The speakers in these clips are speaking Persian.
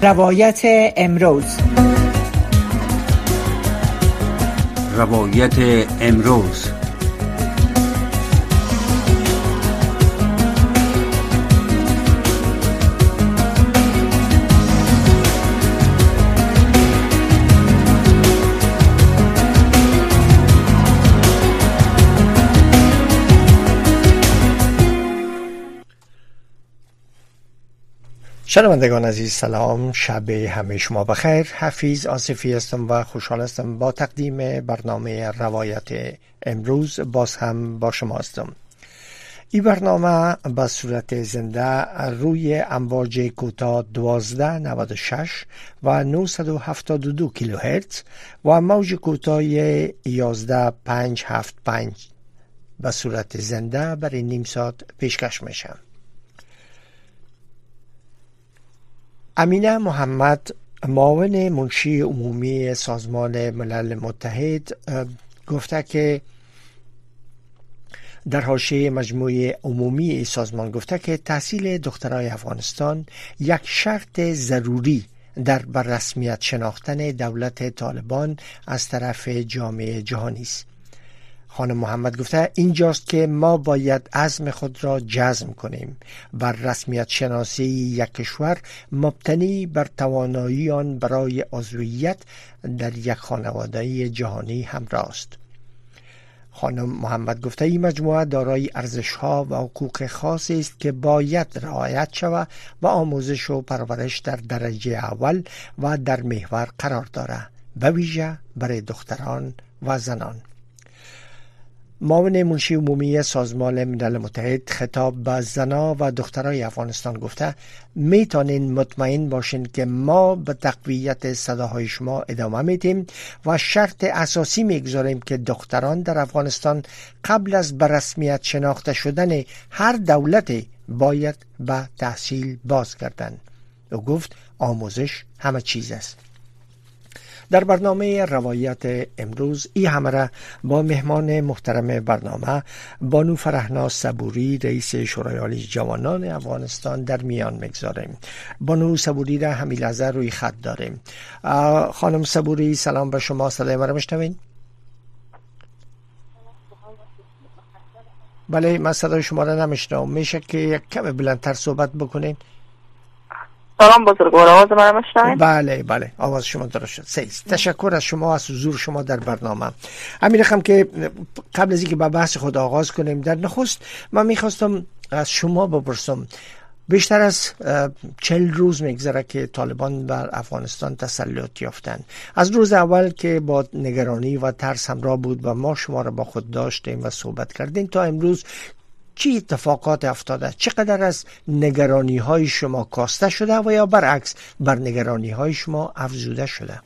روایت امروز. روایت امروز. شنوندگان عزیز سلام، شب همه شما بخیر. حفیظ آصفی هستم و خوشحال هستم با تقدیم برنامه روایت امروز باز هم با شما هستم. این برنامه به صورت زنده روی امواج کوتاه 1296 و 972 کیلوهرتز و موج کوتاه 11575 به صورت زنده برای نیم ساعت پیشکش میشه. امینه محمد، معاون منشی عمومی سازمان ملل متحد، گفته که در حاشیه مجموعه عمومی سازمان گفته که تحصیل دخترای افغانستان یک شرط ضروری در بررسمیت شناختن دولت طالبان از طرف جامعه جهانی است. خانم محمد گفته اینجاست که ما باید عزم خود را جزم کنیم. بر رسمیت شناسی یک کشور مبتنی بر توانایی آن برای عضویت در یک خانواده جهانی همراه است. خانم محمد گفته این مجموعه دارای ارزش‌ها و حقوق خاصی است که باید رعایت شود و آموزش و پرورش در درجه اول و در محور قرار دارد، به ویژه برای دختران و زنان. معاون منشی عمومی سازمان ملل متحد خطاب به زنان و دخترای افغانستان گفته میتونین مطمئن باشین که ما به تقویت صداهای شما ادامه میدیم و شرط اساسی میگذاریم که دختران در افغانستان قبل از به رسمیت شناخته شدن هر دولت باید به تحصیل بازگردند. او گفت آموزش همه چیز است. در برنامه روایت امروز این همه با مهمان محترم برنامه بانو فرحناز صبوری، رئیس شورای عالی جوانان افغانستان در میان میگذاریم. بانو صبوری را همین لحظه روی خط داریم. خانم صبوری سلام به شما، صدای ما را میشنوین؟ بله، من صدای شما را نمیشنوم. میشه که یک کم بلندتر صحبت بکنین؟ سلام بزرگوار، آواز من میشنوید؟ بله آواز شما درست شد. تشکر از شما، از حضور شما در برنامه. همین رقم که قبل از اینکه با بحث خود آغاز کنیم، در نخست من میخواستم از شما بپرسم، بیشتر از 40 روز میگذره که طالبان بر افغانستان تسلط یافتند. از روز اول که با نگرانی و ترس همراه بود و ما شما را با خود داشتیم و صحبت کردیم تا امروز، چی اتفاقات افتاده؟ چقدر از نگرانی های شما کاسته شده و یا برعکس بر نگرانی های شما افزوده شده؟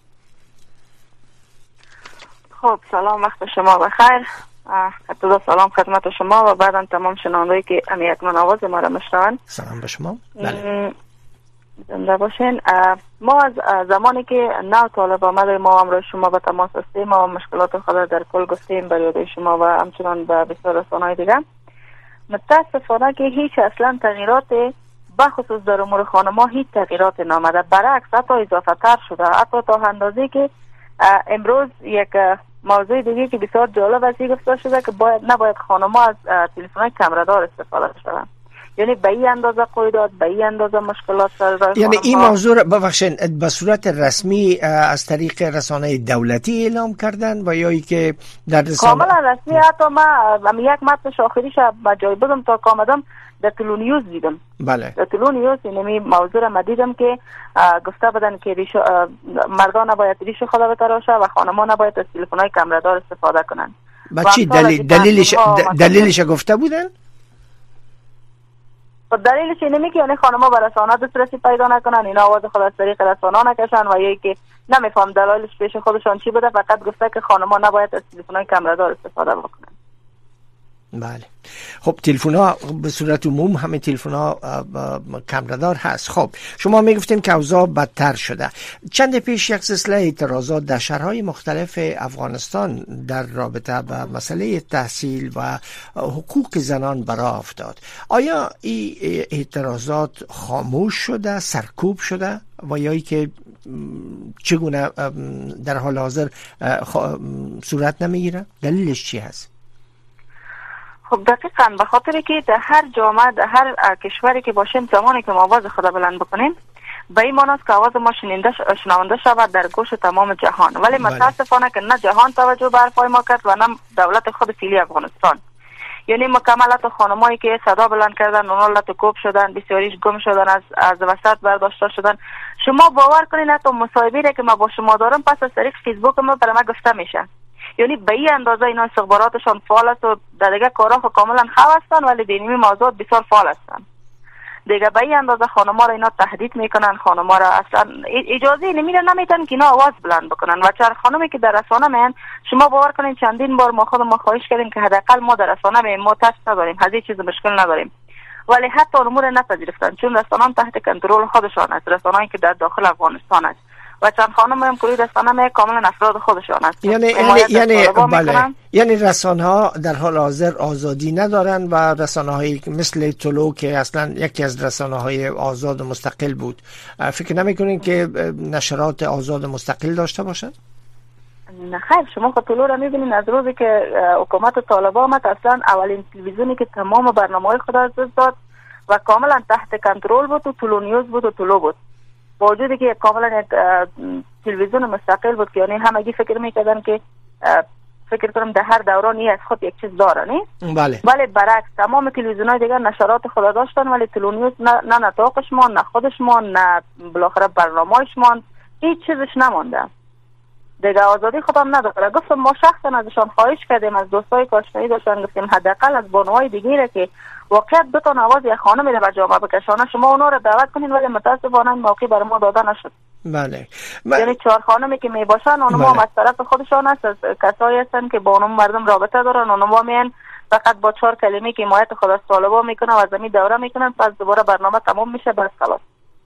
خب سلام، وقت شما بخیر. ابتدا سلام خدمت شما و بعدا تمام شنوندهایی که امیتمن آواز ما را میشنوند. سلام به شما. بله. زنده باشین. ما از زمانی که نو طالب آمده ما هم را شما به تماس هستیم و مشکلات خود در کل گفتیم بر یاد شما و همچنان به بسیار رسانه‌های دیگه. متاسفانه که هیچ اصلا تغییرات بخصوص در امور خانما هیچ تغییرات نامده، برعکس حتی اضافه تر شده، حتی تا اندازه که امروز یک موضوع دیگه که بسیار جالب است گفته شده که نباید خانما از تلفن کمردار استفاده شدن. یعنی به این اندازه قیودات، به این اندازه مشکلات سر راه. یعنی این موضوع ببخشید به صورت رسمی از طریق رسانه دولتی اعلام کردن و یا ای که در رسانه کاملا رسمی؟ حتی من یک متن شاخریش با جای بودم تا کامدم در تلونیوز دیدم. بله. در تلونیوز اینمی موضوع را دیدم که گفته بودن که مردان نباید ریش خود بتراشه و خانمان نباید از تلفن‌های کمردار استفاده کنن. با چی دلیلش گفته بودن؟ دلیلش اینه که یعنی خانم‌ها به رسانه دسترسی پیدا نکنن، اینا آواز خود از طریق رسانه نکشن و یکی که نمیفهم دلایلش پیش خودشان چی بوده، فقط گفته که خانم‌ها نباید از تلفن‌های کمردار استفاده بکنن. بله. خب تلفن ها به صورت عموم همه تلفن ها کمردار هست. خب شما میگفتین که اوضاع بدتر شده. چند پیش یک سلسله اعتراضات در شهرهای مختلف افغانستان در رابطه با مسئله تحصیل و حقوق زنان برآ افتاد. آیا این اعتراضات خاموش شده، سرکوب شده و یا ای که چگونه در حال حاضر صورت نمیگیره؟ دلیلش چی هست؟ خب دقیقاً به خاطر که در هر جامعه، در هر کشوری که باشیم، زمانی که ما آواز خود بلند بکنیم به این معناست که آواز ما شنونده شود در گوش تمام جهان. ولی متاسفانه که نه جهان توجه به حرفای ما کرد و نه دولت خود فعلی افغانستان. یعنی مکملات خانمایی که صدا بلند کردن اونا لطکوب شدن، بسیاریش گم شدن، از وسط برداشته شدن. شما باور کنین حتی مصاحبه‌ای که ما با شما دارم پس از طریق فیسبوک ما برای ما گفته میشه. یعنی به این اندازه اینا استخباراتشان فعال است و در دیگه کارها کاملا خو هستن ولی دینی موضوعات بسیار فعال هستن. دیگه به این اندازه خانم‌ها را اینا تهدید میکنن، خانم‌ها را اصلا اجازه نمیدن که اینا آواز بلند بکنن. و چهار خانمی که در رسانه میان، شما باور کنین چندین بار ما خواهش کردیم که حداقل ما در رسانه میایم، ما تست نداریم، هیچ چیز مشکل نداریم، ولی حتی امور نپذیرفتن چون رسانه تحت کنترل خودشان است، رسانه‌ای که در داخل افغانستان است و چند خانم هم کلی رسانه کاملا افراد خودشان است. یعنی رسانه ها در حال حاضر آزادی ندارن و رسانه هایی مثل طلوع که اصلا یکی از رسانه های آزاد و مستقل بود، فکر نمیکنین که نشرات آزاد و مستقل داشته باشن؟ نه خیر، شما خود طلوع را میبینین از روزی که حکومت طالبان آمد اصلا اولین تلویزیونی که تمام برنامه‌های خود از دست داد و کاملا تحت کنترل بود و طلوع نیوز بود و طلوع بود. با وجودی که کاملا تلویزیون مستقل بود که یعنی همگی فکر میکردن که فکر کنم در هر دورانی از خود یک چیز داره نه؟ بله. ولی برعکس تمام تلویزیون‌های دیگر نشرات خود داشتن ولی طلوع نیوز نه نطاقش مان، نه خودش مان، نه بالاخره برنامه‌اش مان، هیچ چیزش نمونده. دیگه آزادی خودم نداره. گفتم ما شخصا ازشان خواهش کردیم، از دوستای کاشانی داشتن گفتیم حداقل از بانوهای دیگه که واقعیت بتون آواز یک خانم رو به جامعه بکشانه شما اونا رو دعوت کنین، ولی متاسفانه این موقع برای ما داده نشد. بله. یعنی 4 خانمی که می باشن اونها از طرف خودشان هست، از کسایی هستن که با اونم مردم رابطه دارن، اونها میان فقط با 4 کلمه که حمایت خود از طالبان میکنن و از زمین دوره میکنن، پس دوباره برنامه تمام میشه بس خلاص.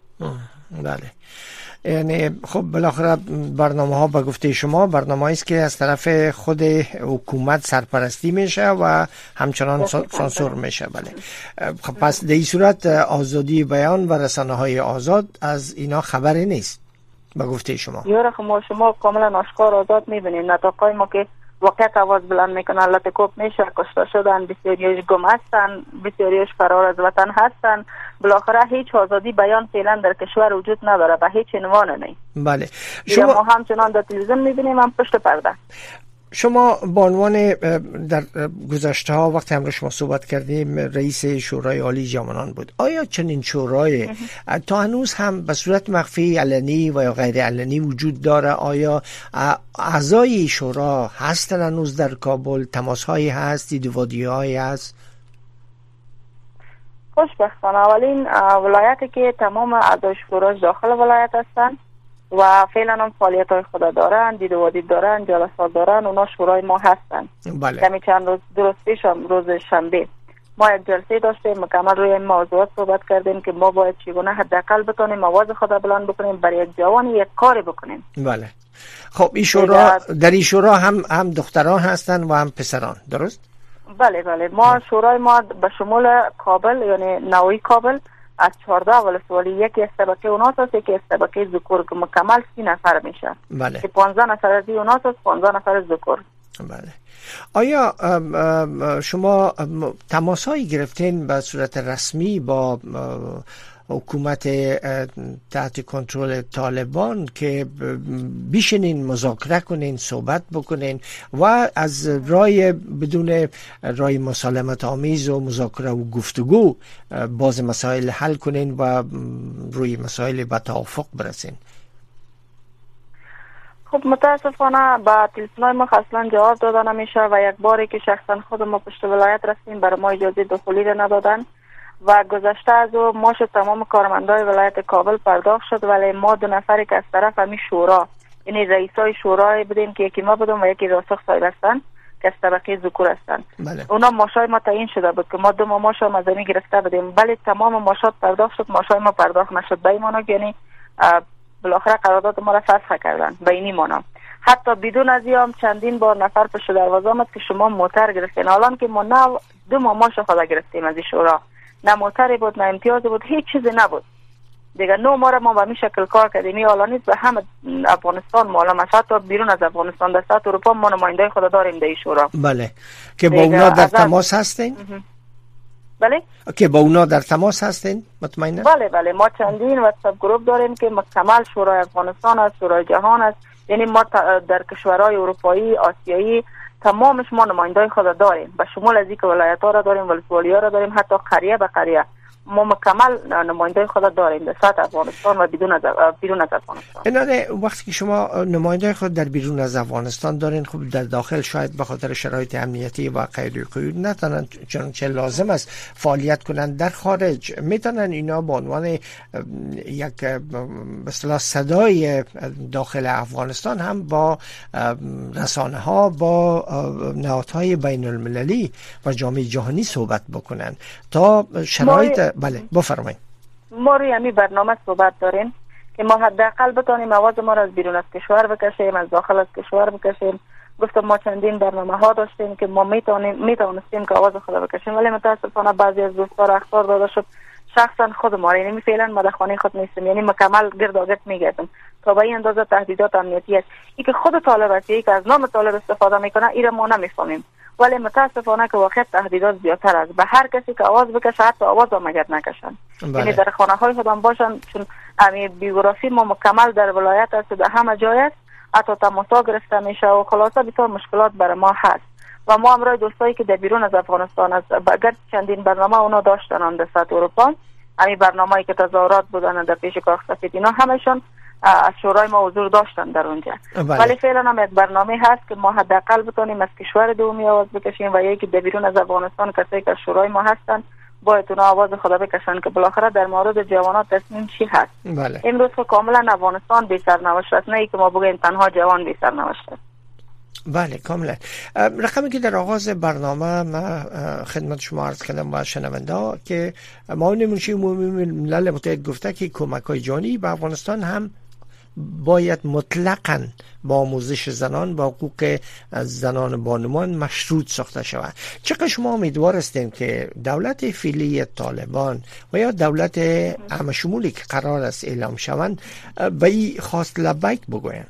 بله. یعنی خب بالاخره برنامه ها به گفته شما برنامه است که از طرف خود حکومت سرپرستی میشه و همچنان سانسور میشه. بله. خب پس در این صورت آزادی بیان و رسانه های آزاد از اینا خبری نیست به گفته شما؟ یاره شما کاملا آشکار آزاد میبینید. نطاقای ما که واقعیت آواز بلند میکنن لطکوب میشه، کشته شدن، بسیاریش گم هستن، بسیاریش فرار از وطن هستن. بالاخره هیچ آزادی بیان فعلا در کشور وجود نداره و هیچ عنوان نه. بله. ما همچنان در تلویزیون میبینیم هم پشت پرده. شما به عنوان در گذشته ها وقتی هم شما صحبت کردیم رئیس شورای عالی جوانان بود، آیا چنین شورای تا هنوز هم به صورت مخفی، علنی و یا غیر علنی وجود داره؟ آیا اعضای شورا هستن هنوز در کابل؟ تماس هایی هست؟ دیدوادی هایی هست؟ خوشبختانه اولین ولایتی که تمام اعضای شورا داخل ولایت هستن و فعلا هم فعالیت های خود دارن، دیدوادی دارن، جلسات دارن، اونا شورای ما هستن. بله. کمی چند روز درست پیش هم روز شنبه ما یک جلسه داشتیم، مکمل روی این موضوعات صحبت کردیم که ما باید چگونه حداقل بتونیم آواز خود بلند بکنیم، برای یک جوان یک کاری بکنیم. بله. خب این شورا در این شورا هم دختران هستن و هم پسران، درست؟ بله. ما شورای ما به شمول کابل یعنی نوعی کابل از 14 ولسوالی یکی از طبقه اوناس است، یکی از طبقه ذکور که مکمل 30 نفر میشه. بله. که 15 نفر از اوناس است، 15 نفر از ذکور. بله. آیا شما تماسایی گرفتین به صورت رسمی با حکومت تحت کنترل طالبان که بیشنین مذاکره کنین، صحبت بکنین و از رای بدون رای مسالمت آمیز و مذاکره و گفتگو باز مسائل حل کنین و روی مسائل به توافق برسین؟ خب متاسفانه با تلفن‌های ما اصلا جواب داده نمیشه و یک باری که شخصا خود ما پشت ولایت رفتیم برای ما اجازه دخولی را ندادن و گذشته از او ما شد تمام کارمندای ولایت کابل پرداخت شد، ولی ما 2 نفری که از طرف همین شورا یعنی رئیسای شورای بودیم که یکی ما بودم و یکی راسخ صاحب هستن که از طبقه ذکور هستند. بله. اونا ماشای ما تعیین شده بود که ما 2 ماش هم از این گرفته بودیم، ولی تمام ماشات پرداخت شد، ماشای ما پرداخت نشد. به این معنا یعنی بالاخره قرارداد ما را فسخ کردن به این معنا. حتی بدون از هم چندین بار نفر پشت دروازه آمد که شما موتر گرفتین، حالان که ما نه 2 ماش خود گرفتیم از این شورا، نه موتری بود نه امتیازی بود، هیچ چیزی نبود دیگه. 9 ماه ما به این شکل کار کردیم. حالا نیست به همه افغانستان معلوم است، حتی بیرون از افغانستان در سطح اروپا ما نماینده خود داریم در این شورا. بله که با اونا در تماس هستین؟ بله که با اونا در تماس هستین مطمئنا؟ بله ما چندین واتساپ گروپ داریم که مکمل شورای افغانستان است، شورای جهان است، یعنی ما در کشورهای اروپایی آسیایی تمامش ما نمایندای خود داریم، به شمول از اینکه ولایت‌ها را داریم، ولسوالی‌ها را داریم، حتی قریه به قریه ما مکمل نماینده خود داریم در سطح افغانستان و بیرون از افغانستان. اینانه وقتی که شما نماینده خود در بیرون از افغانستان دارین، خب در داخل شاید به خاطر شرایط امنیتی و قید و قیود نتونن چنانچه لازم است فعالیت کنند. در خارج میتونن اینا به عنوان یک به اصطلاح صدای داخل افغانستان هم با رسانه ها، با نهادهای بین المللی و جامعه جهانی صحبت بکنن تا شرایط بله بفرمایید. ما روی همین برنامه صحبت داریم که ما حداقل بتونیم آواز ما را از بیرون از کشور بکشیم، از داخل از کشور بکشیم. گفتم ما چندین برنامه ها داشتیم که ما میتونستیم که آواز خود بکشیم، ولی متاسفانه بعضی از دوستان اخطار داده شد. شخصا خود ما یعنی فعلا ما در خانه خود نیستم، یعنی مکمل گردآگرد میگردم تا به این اندازه تهدیدات امنیتی است. این که خود طالب است، که از نام طالب استفاده میکنه، این ما نمیفهمیم، ولی متاسفانه که واقعا تهدیدات زیادتر است. به هر کسی که آواز بکشه حتی آواز هم مگر نکشن. یعنی در خانه های خودم باشن، چون امی بیوگرافی ما مکمل در ولایت است، در همه جای است، حتی تماسا گرفته میشه و خلاصه بسیار مشکلات برای ما هست. و ما همراه دوستایی که در بیرون از افغانستان است، اگر چندین برنامه اونا داشتن در سطح اروپا، همین برنامه‌ای که تظاهرات بودن در پیش کاخ سفید، اینا همشون از شورای ما حضور داشتن در اونجا. ولی فعلا هم یک برنامه هست که ما حداقل بتونیم از کشور دومی آواز بکشیم و یکی در بیرون از افغانستان کسایی که از شورای ما هستن باید اونا آواز خدا بکشن که بالاخره در مورد جوانات تصمیم چی هست. امروز که کاملا افغانستان بی سرنوشت است، نه ای که ما بگیم تنها جوان بی سرنوشت است. بله کاملا. رقمی که در آغاز برنامه ما خدمت شما عرض کردم با شنونده که معاون منشی عمومی ملل متحد گفته که کمک‌های جانی به افغانستان هم باید مطلقاً با آموزش زنان با حقوق زنان بانوان مشروط ساخته شود. چقدر شما امیدوار هستیم که دولت فعلی طالبان و یا دولت همشمولی که قرار است اعلام شوند به این خواست لبیک بگویند؟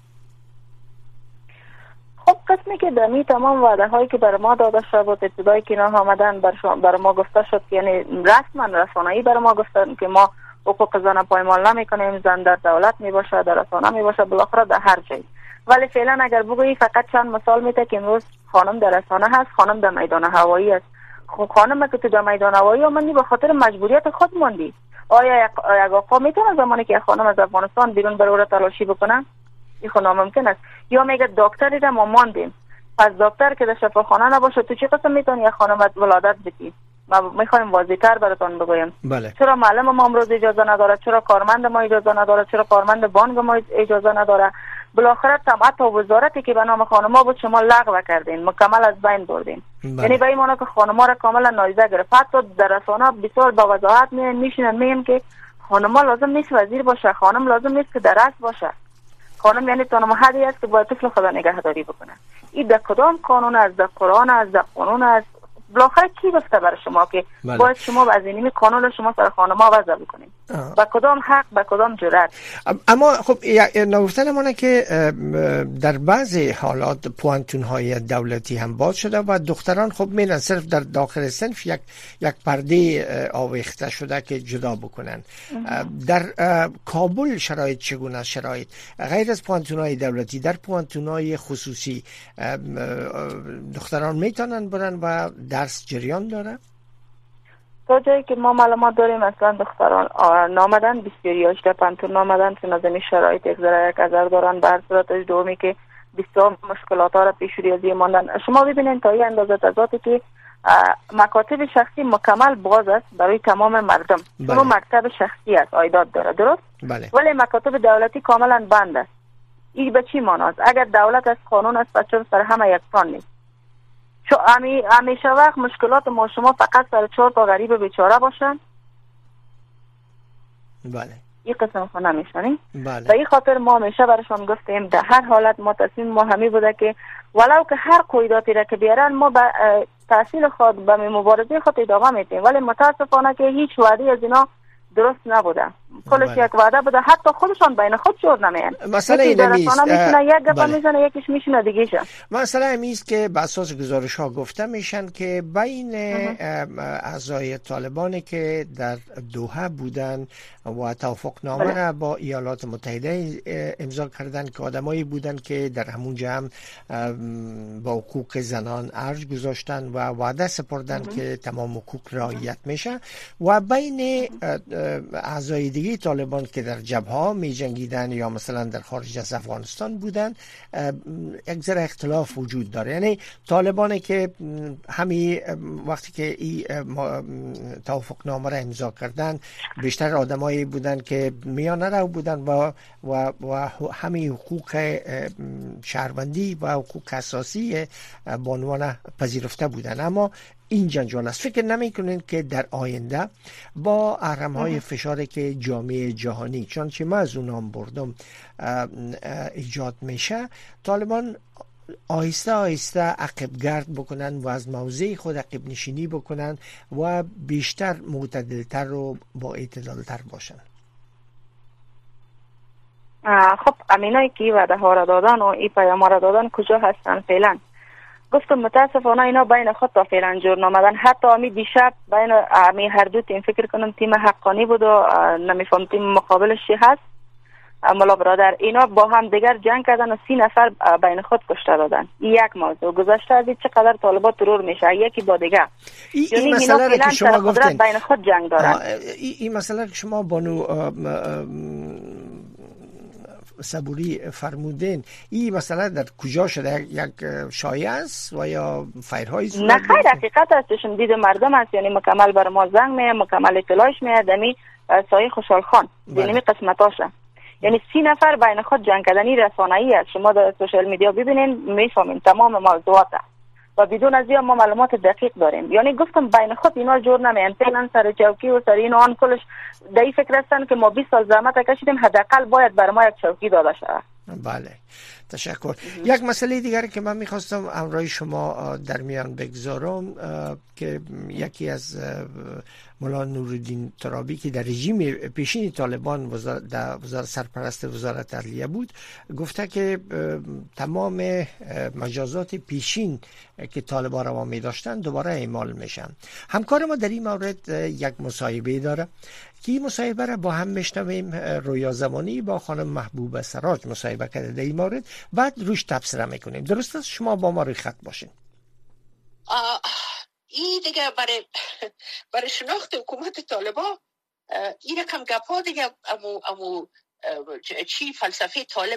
خب قسمی که دمی تمام وعده هایی که برای ما داده شد بود، ابتدایی که اینا آمدن برای ما گفته شد، یعنی رسما رسانه‌ای برای ما گفتن که ما حقوق زن پایمال نمی‌کنیم، زن در دولت میباشه، در رسانه میباشه، بالاخره در هر جای. ولی فعلا اگر بگویی فقط چند مثال میده که امروز خانم در رسانه هست، خانم در میدان هوایی است. خب خانم که تو در میدان هوایی اومدی به خاطر مجبوریت خود موندی. آیا یک آقا میتونه زمانی که خانم از افغانستان بیرون بره را تلاشی بکنه؟ این خود ناممکن است. یا میگه دکتری را ما ماندیم، پس دکتر که در شفاخانه نباشه تو چه قسم میتونی یک خانم ولادت بدی؟ ما میخوایم واضح‌تر براتون بگویم. بله. چرا معلم ما امروز اجازه نداره؟ چرا کارمند ما اجازه نداره؟ چرا کارمند بانک ما اجازه نداره؟ بالاخره حتی وزارتی که به نام خانم‌ها بود شما لغو کردین، مکمل از بین بردین. یعنی به این معنی که خانم‌ها را کاملا نادیده گرفت. حتی در رسانه بسیار با وضاحت میشینن میگن که خانم‌ها لازم نیست وزیر باشه، خانم لازم نیست که در رأس باشه. خانم یعنی تنها حدی است که باید طفل خدا نگهداری بکنه. این در کدام قانون است؟ در قرآن است؟ در قانون است؟ بالاخره کی گفته برای شما که باید شما از این قانون شما سر خانم‌ها وضع بکنید؟ با کدام حق، با کدام جرأت؟ اما خب نگفتن مونه که در بعضی حالات پوانتون‌های دولتی هم باز شده و دختران خب میرن صرف در داخل صنف یک پرده آویخته شده که جدا بکنن. در کابل شرایط چگونه است؟ شرایط غیر از پوانتون‌های دولتی در پوانتون‌های خصوصی دختران میتونن برن و درس جریان داره؟ تا جایی که ما معلومات داریم اصلا دختران نامدن بسیاریاش در پانتون نامدن، چون از این شرایط یک ذره دارن. به هر صورتش دومی که بسیار مشکلات ها را پیش ریاضی ماندن. شما ببینید تا این اندازه تضادی که مکاتب شخصی مکمل باز است برای تمام مردم. چون مکتب شخصی است، عایدات داره، درست؟ بله. ولی مکاتب دولتی کاملا بند است. این به چی معنی است؟ اگر دولت از قانون است بچه سر همه یکسان نیست. همیشه وقت مشکلات ما شما فقط سر 4 تا غریب بیچاره باشن. بله. این قسم خو نمیشنیم. بله. و این خاطر ما همیشه برشان گفتیم در هر حالت ما تصمیم ما همی بوده که ولو که هر قیداتی را که بیارن ما به تحصیل خود به مبارزه خود ادامه میدیم، ولی متاسفانه که هیچ وعده از اینا درست نبوده. کلش یک وعده بوده، حتی خودشان بین خود جور نمیان. مثلا این میشه یک گپ میزنه یکیش میشینه دیگه شه. مثلا همیست که به اساس گزارش ها گفته میشن که بین اعضای طالبانی که در دوحه بودن و توافقنامه را با ایالات متحده امضا کردن که آدمایی بودن که در همون جمع با حقوق زنان ارج گذاشتن و وعده سپردن که تمام حقوق رعایت میشه، و بین اعضای دیگه طالبان که در جبهه می جنگیدن یا مثلا در خارج از افغانستان بودن یک ذره اختلاف وجود داره. یعنی طالبانی که همین وقتی که این توافقنامه را امضا کردن بیشتر آدمایی بودن که میانه رو بودن و همین حقوق شهروندی و حقوق اساسی به عنوان پذیرفته بودن. اما این جنجال است. فکر نمی کنین که در آینده با اهرم‌های فشاری که جامعه جهانی چون ما از اونام بردم ایجاد میشه، طالبان آهسته آهسته عقب گرد بکنن و از موضع خود عقب نشینی بکنن و بیشتر معتدلتر و با اعتدالتر باشن؟ خب امینایی که وعده ها را دادن و این پیام ها را دادن کجا هستن فعلا؟ گفتم متاسفانه اینا بین خود تا فعلا جور نامدن. حتی امی دیشب بین امی هر دو تیم فکر کنم تیم حقانی بود و نمیفهم تیم مقابلش چی هست، ملا برادر، اینا با هم دیگر جنگ کردن و 30 نفر بین خود کشته دادن. یک موضوع گذشته از چقدر طالبات ترور میشه یکی با دیگر. یعنی مسئله که شما گفتین بین خود جنگ دارن. این مسئله که شما بانو صبوری فرمودین، این مسئله در کجا شده؟ یک شایعه است و یا فیرهای صورت؟ نه خیر، حقیقت هستشون دید مردم است. یعنی مکمل بر ما زنگ میاد، مکمل اطلاعش میاد. دمی سایه خوشحال خان دینمی قسمتاشه، یعنی 30 نفر بین خود جنگ کردنی رسانه‌ای است. شما در سوشال میدیا ببینین میفهمین تمام موضوعات و بدون از این ما معلومات دقیق داریم. یعنی گفتم بین خود اینا جور نمیان، فعلا سر چوکی و سر این آن کلش دایی فکر هستن که ما 20 سال زحمت کشیدیم، حداقل باید بر ما یک چوکی داده شود. بله، تشکر. یک مسئله دیگری که من میخواستم همراه شما در میان بگذارم که یکی از مولانا نورالدین ترابی که در رژیم پیشین طالبان وزارت سرپرست وزارت عدلیه بود، گفته که تمام مجازات پیشین که طالبان را می داشتن دوباره اعمال میشن. همکار ما در این مورد یک مصاحبه داره که این مصاحبه را با هم میشنویم. رویا زمانی با خانم محبوبه سراج مصاحبه کرده در این مورد، بعد روش تبصره میکنیم. درست است؟ شما با ما روی خط باشین. این دیگه برای شناخت حکومت طالبان این رقم گپ ها دیگه امو چی فلسفه طالب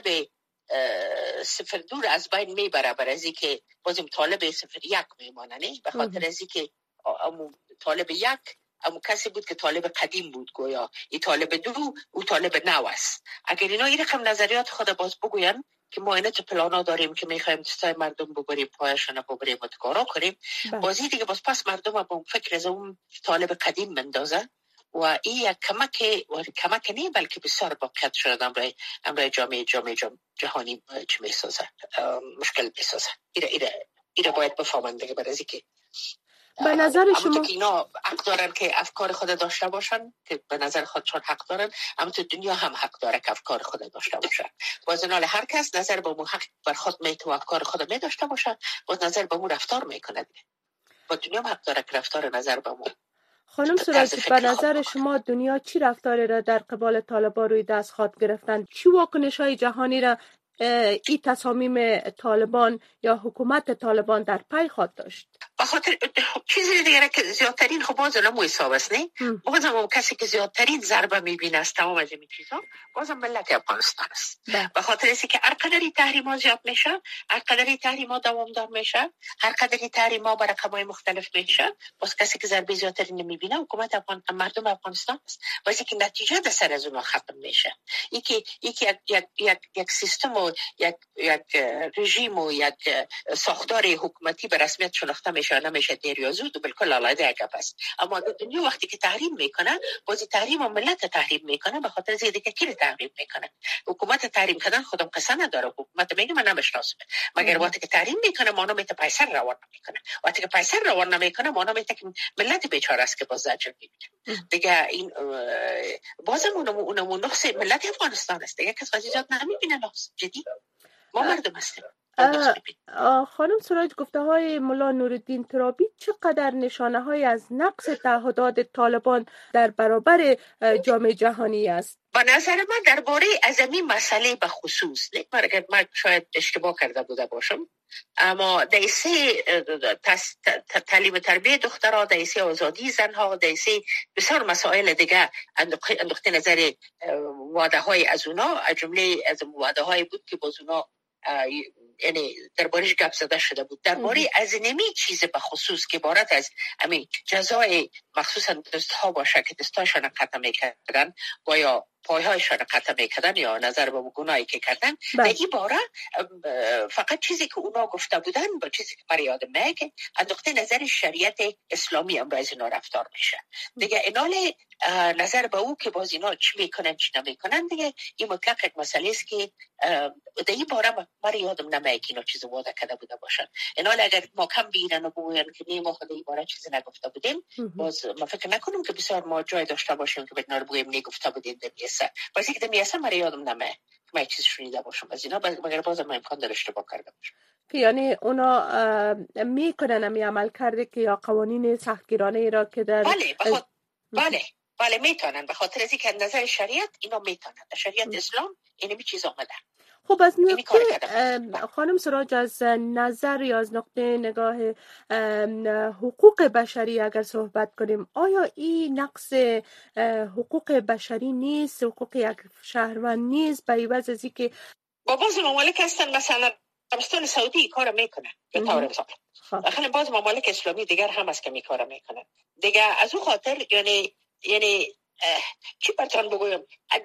02 از بین میبره، برای از که بازم طالب 01 میمانه، نه به خاطر از که امو طالب 1 امو کسی بود که طالب قدیم بود، گویا این طالب 2 او طالب نو است. اگر اینا این رقم نظریات خود باز بگوین که ما اینه تو پلانا داریم که میخوایم دستای مردم ببریم، پایشان ببریم و کارا کنیم، بازی دیگه باز پس مردم با فکر از اون طالب قدیم مندازه و این یک کمک نی بلکه بسیار باقیت شده امرای جامعه جهانی چه میسازه، مشکل میسازه. ایره باید بفهمن دیگه. برای که به نظر شما که اینا حق دارن که افکار خود داشته باشن، که به نظر خودشون حق دارن، اما تو دنیا هم حق داره که افکار خود داشته باشن. باز نال هر کس نظر به مو حق بر خود میتو افکار خود می داشته باشه، باز نظر به مو رفتار میکنه. با دنیا هم حق داره که رفتار نظر به مو. خانم سراجی، به نظر شما دنیا چی رفتاری را در قبال طالبان روی دست خواد گرفتن؟ چی واکنش‌های جهانی را این تصامیم طالبان یا حکومت طالبان در پی خواد داشت؟ بخاطر چیزی دیگه که زیادترین خب باز نمو حساب است نه بازم کسی که زیادترین ضربه میبینه از تمام از این چیزا بازم ملت افغانستان است. بخاطر اینکه هر قدری تحریم‌ها زیاد میشه، هر قدری تحریم‌ها دوامدار میشه، هر قدری تحریم‌ها بر رقم‌های مختلف میشه، باز کسی که ضربه زیادترین نمیبینه حکومت مردم افغانستان است. واسه که نتیجه در سر از اونها ختم میشه. یکی یک سیستم و یک رژیم و یک ساختار حکومتی به رسمیت شناخته میشه نمیشه دیر یا زود و بالکل علیحده گپ است. اما دنیا وقتی که تحریم میکنه بازی تحریم و ملت تحریم میکنه به خاطر زیادی که کی تحریم میکنه. حکومت تحریم کردن خودم قصه نداره. حکومت میگه من نمیشناسم مگر وقتی که تحریم میکنه مانا میته پیسر روان نمیکنه. وقتی که پیسر روان نمیکنه مانا میته که ملت بیچاره است که باز زجر میبینه. دیگه این بازم اونمون نقص ملت افغانستان است. دیگه کس قضیات نمیبینه نقص جدی ما مردم هستیم. خانم سراج گفته های مولا نورالدین ترابی چقدر نشانه های از نقص تعهدات طالبان در برابر جامعه جهانی است؟ به نظر من درباره از این مسئله به خصوص من شاید اشتباه کرده بوده باشم اما دیسه تعلیم تربیت دخترها، دیسه آزادی زنها، دیسه بسیار مسائل دیگه انداخته نظر وعده های از اونا از جمله از وعده های بود که باز اونا یعنی دربارش گپ زده شده بود درباره از نمی چیز به خصوص که عبارت از همین جزای مخصوصا دستها باشه که دستاشون قطع میکردن و یا پایهایشان قطع میکردن یا نظر به گناهی که کردن در این باره فقط چیزی که اونا گفته بودن با چیزی که من یادم میاد از نقطه نظر شریعت اسلامی امروز اینا رفتار میشه دیگه. اینال نظر به او که باز اینا چی میکنن چی نمیکنن دیگه این مطلق یک مسئله است که در این باره من یادم نمیاد که اینا چیز وعده کرده بوده باشن. اینال اگر ما کم بگیرن و بگوین که نه ما خود این باره چیزی نگفته بودیم باز ما فکر نکنم که بسیار ما جای داشته باشیم که بگیم بگویم نگفته بودیم دمیسه واسه که دمیسه من یادم نمیاد که من چیز شنیده باشم از اینا مگر باز من امکان داره اشتباه کرده باشم. یعنی اونا میکنن همی عمل کرده که یا قوانین سختگیرانه را که در بله میتونن به خاطر از اینکه نظر شریعت اینا میتونن در شریعت اسلام اینمی چیز آمده. خب از نقطه خانم سراج از نظر یا از نقطه نگاه حقوق بشری اگر صحبت کنیم آیا این نقص حقوق بشری نیست؟ حقوق یک شهروند نیست به عوض از اینکه با بعض ممالک هستن مثلا عربستان سعودی کار میکنه به طور مثال خیلی باز ممالک اسلامی دیگر هم هست که میکاره میکنن دیگه از اون خاطر یعنی چی براتون بگویم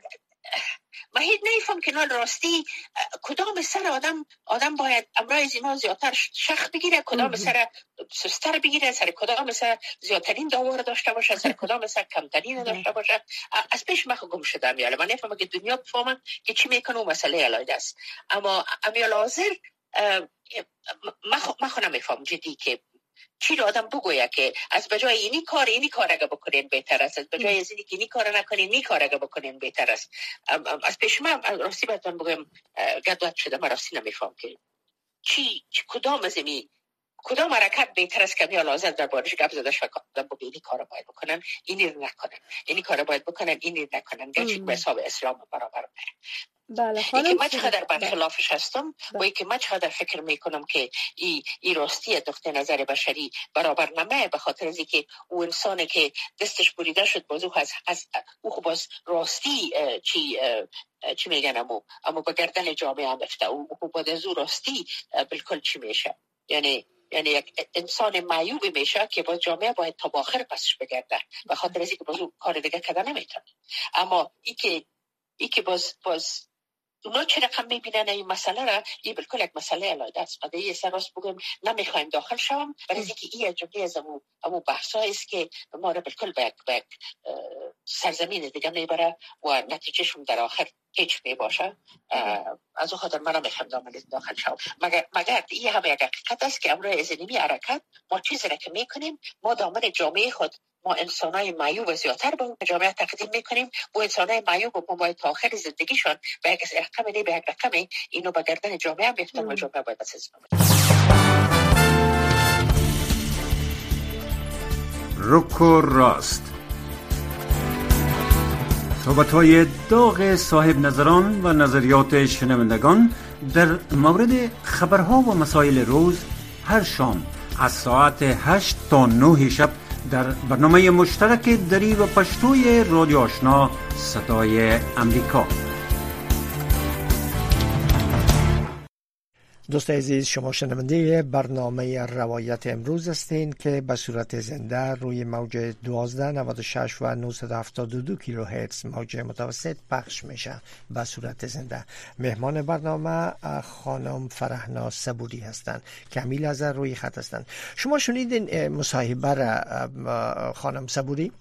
من هیچ نیفهم که نال راستی کدام سر آدم باید امروز اینا زیادتر شخ بگیره کدام سر سستر بگیره سر کدام سر زیادترین داور داشته باشه سر کدام سر کمترین داشته باشه از پیش من گم شدم یاله من نفهمم که دنیا بفهمم که چی میکنه و مسئله علاید است اما امیال حاضر من خودم میفهم جدی که چی رو آدم بگوید که از بجای اینی کار اگه بکنین بهتر است از بجای از اینی که اینی کار نکنین اینی کار اگه بکنین بهتر است. از پیش من راستی بهتون بگم گدوت شده من راستی نمیفهم که کدام حرکت بهتر است که میال آزاد در بارش گپ زده شد اینی کار باید بکنن اینی رو نکنن اینی کار باید بکنن اینی رو نکنن گرچه به حساب اسلام برابر بله خانم که من چقدر برخلافش هستم و که من چقدر فکر میکنم که این راستی از نقطه نظر بشری برابر نمیه به خاطر از اینکه او انسانی که دستش بریده شد باز او باز راستی چی میگن اما به گردن جامعه هم افته او باید از او راستی بالکل چی میشه یعنی یک انسان معیوب میشه که با جامعه باید تا آخر پسش بگرده به خاطر از اینکه باز او کار دیگه کردن نمیتونه. اما ای که باز اونا چه رقم میبینن این مسئله را این بالکل یک مسئله علاده است. من یه سراست بگم نمیخوایم داخل شوم برای اینکه این جمله از امو بحثایی است که ما را بالکل به یک سرزمین دیگه میبره و نتیجهشون در آخر هیچ میباشه. از اون خاطر من نمیخوایم داخل شوم مگر این هم یک حقیقت است که امروز از اینمی حرکت ما چیزی را که میکنیم ما دامن جامعه خود ما انسانای معیوب زیادتر به جامعه تقدیم میکنیم و انسانای معیوب ما باید تا آخر زندگیشان به یک رقمی اینو به گردن جامعه هم بیفتن و جامعه باید بسازن. رک و راست صحبت‌های داغ صاحب نظران و نظریات شنوندگان در مورد خبرها و مسائل روز هر شام از ساعت 8 تا 9 شب در برنامه مشترک دری و پشتوی رادیو آشنا صدای امریکا. دوست عزیز، شما شنونده برنامه روایت امروز هستین که به صورت زنده روی موج 1296 و 972 کیلوهرتز موج متوسط پخش میشه به صورت زنده. مهمان برنامه خانم فرهناز صبوری هستند که امیل از روی خط هستند. شما شنیدین مصاحبه را خانم صبوری؟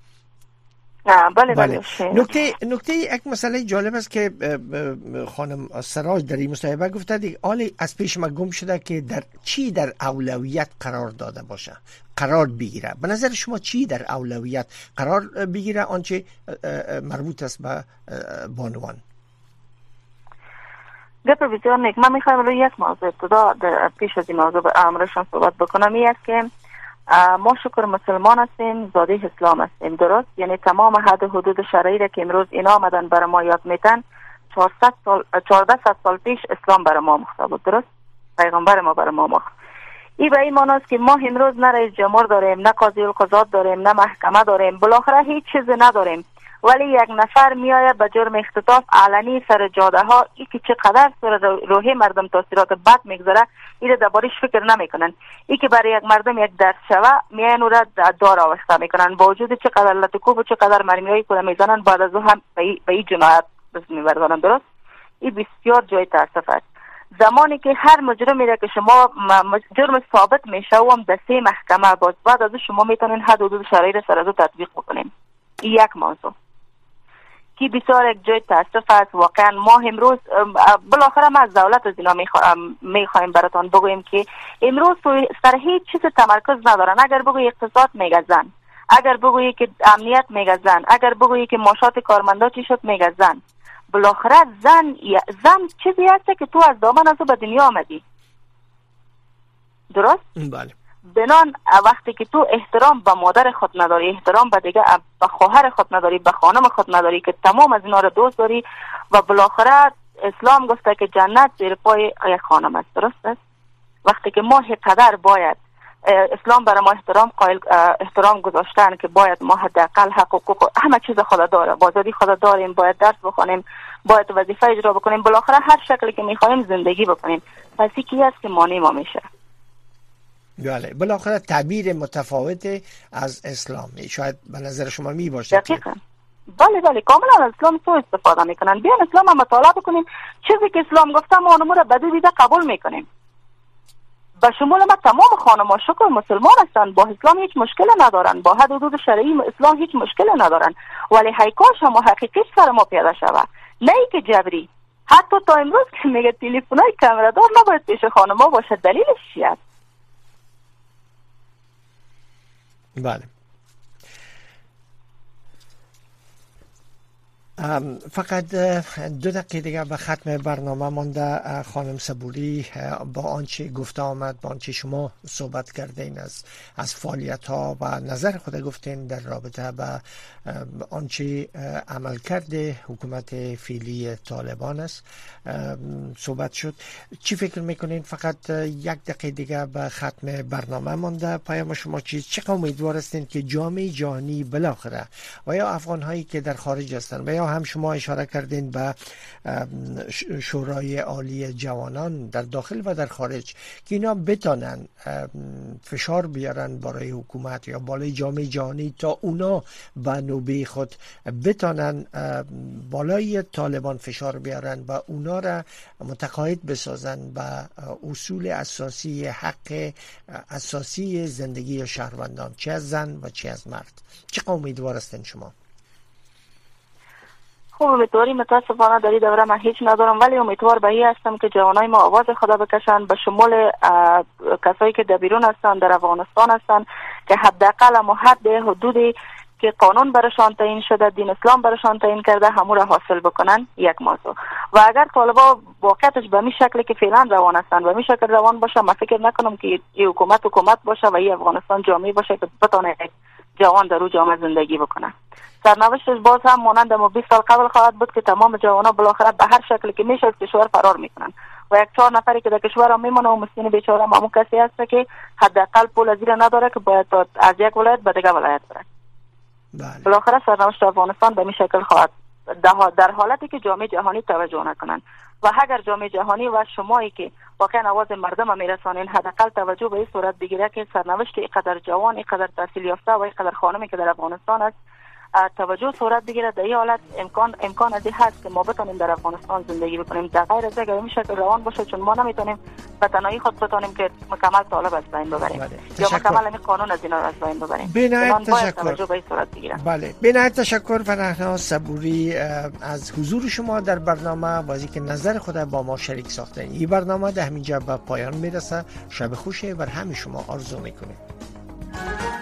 بله. نکته یک مسئله جالب است که خانم سراج در این مصاحبه گفته دیگه آلی از پیش ما گم شده که در اولویت قرار داده باشه، قرار بگیره. به نظر شما چی در اولویت قرار بگیره آنچه مربوط است به بانوان؟ گپ بسیار نیک. من میخوایم روی یک موضوع ابتدا پیش از این موضوع به امرشان صحبت بکنم. این است که ما شکر مسلمان هستیم، زاده اسلام هستیم، درست؟ یعنی تمام حد حدود شرعی را که امروز اینا آمدن برای ما یاد میتن 1400 سال پیش اسلام برای ما مخته بود، درست؟ پیغمبر ما برای ما مخته. این به این معنی است که ما امروز نه رئیس جمهور داریم، نه قاضی القضات داریم، نه محکمه داریم، بالاخره هیچ چیز نداریم، ولی یک نفر میآید به جرم اختطاف علنی سر جاده ها ای که چقدر سر روح مردم تاثیرات بد میگذاره این دربارش فکر نمیکنن. ای که برای یک مردم یک درد شوه میان او را دار آوسته میکنن، با وجود چقدر لطکوب و چقدر مرمیایی که میزنن بعد از او هم به این جنایت میبردن، درست؟ این بسیار جای تاسف است. زمانی که هر مجرمی را که شما جرم ثابت میشه و هم دسته محکمه باز بعد از شما میتونین حد حدود شرعی را سر از او تطبیق بکنین. این یک موضوع که بسیار یک جای تاسف است. واقعا ما امروز بالاخره ما از دولت از اینا میخوایم براتان بگوییم که امروز سر هیچ چیز تمرکز ندارن. اگر بگویی اقتصاد میگه زن، اگر بگویی که امنیت میگه زن، اگر بگویی که معاشات کارمندا چی شد میگه زن. بالاخره زن چیزی هست که تو از دامن از او به دنیا آمدی، درست؟ بله. بنان وقتی که تو احترام به مادر خود نداری، احترام به دیگه به خواهر خود نداری، به خانم خود نداری که تمام از اینا رو دوست داری و بالاخره اسلام گفته که جنت زیر پای یک خانم است، درست است؟ وقتی که ما قدر باید اسلام برای ما احترام گذاشتن که باید ما حداقل حقوق همه چیز خود داره، آزادی خود داریم، باید درس بخونیم، باید وظیفه اجرا بکنیم، بالاخره هر شکلی که میخوایم زندگی بکنیم. پس کی است که مانع ما میشه؟ بله، بالاخره تعبیر متفاوت از اسلام شاید به نظر شما می باشه. دقیقاً. بله کاملا از اسلام سو استفاده میکنن. بیان اسلام هم مطالعه بکنیم، چیزی که اسلام گفته ما اونمو رو بدو دیده قبول میکنیم. به شمول ما تمام خانم‌ها شکر مسلمان هستن، با اسلام هیچ مشکل ندارن، با حد حدود شرعی اسلام هیچ مشکل ندارن، ولی هیکاش هم حقیقیش سر ما پیدا شوه، نه ای که جبری. حتی تا امروز که میگه تلفن‌های کامera دار نباید پیش خانم‌ها باشه، دلیلش چیه؟ بله. فقط 2 دقیقه دیگه به ختم برنامه مانده. خانم صبوری، با آنچه گفته آمد، با آنچه شما صحبت کردین از فعالیت ها و نظر خود گفتین در رابطه با آنچه عمل کرده حکومت فعلی طالبان است صحبت شد. چی فکر میکنین؟ فقط 1 دقیقه دیگه به ختم برنامه مانده. پیام شما چقدر امیدوار هستین که جامعه جهانی بالاخره و یا افغان هایی که در خارج هستند و یا هم شما اشاره کردین به شورای عالی جوانان در داخل و در خارج که اینا بتانن فشار بیارن برای حکومت یا بالای جامعه جهانی تا اونا به نوبه خود بتانن بالای طالبان فشار بیارن و اونا را متقاعد بسازن به اصول اساسی حق اساسی زندگی شهروندان، چه از زن و چه از مرد. چقدر امیدوار هستین شما؟ خب امیدواری متاسفانه در این دوره من هیچ ندارم، ولی امیدوار به این هستم که جوانای ما آواز خدا بکشن، به شمول کسایی که در بیرون هستن، در افغانستان هستن، که حداقل ما حد حدودی که قانون برشان تعیین شده، دین اسلام برشان تعیین کرده، همون را حاصل بکنن. یک موضوع. و اگر طالبا واقعیتش به این شکلی که فعلا روان هستن و به این شکل روان باشه، من فکر نکنم که این حکومت باشه و این افغانستان جامعه باشه که بتونه جوان در اون جامعه زندگی بکنه. سرنوشتش باز هم مانند ما 20 سال قبل خواهد بود که تمام جوانان بالاخره به هر شکلی که میشه از کشور فرار میکنن. و یک 4 نفری که در کشور هم میمونه و مسکین بیچاره همون کسی هست که حداقل پول زیر نداره که باید از یک ولایت به دیگه ولایت بره. بله. بالاخره سرنوشت افغانستان به این شکل خواهد در حالتی که جامعه جهانی توجه نکنند و اگر جامعه جهانی و شمایی که واقعا آواز مردم میرسانین حداقل توجه به این صورت بگیره که سرنوشت اینقدر جوان، اینقدر تحصیل یافته و اینقدر خانمی که در افغانستان است توجه صورت بگیره، در این حالت امکان از این هست که ما بتونیم در افغانستان زندگی بکنیم. در غیر از اگر این شکل روان باشه، چون ما نمیتونیم به تنهایی خود بتونیم که مکمل طالب از بین ببریم یا مکمل این قانون از اینا از بین ببریم. بنهایت تشکر. توجه به این صورت بگیره. بله، بنهایت تشکر پناهناز صبوری از حضور شما در برنامه و از اینکه نظر خود با ما شریک ساختین. این برنامه در همینجا به پایان میرسه. شب خوشی بر همه شما آرزو میکنیم.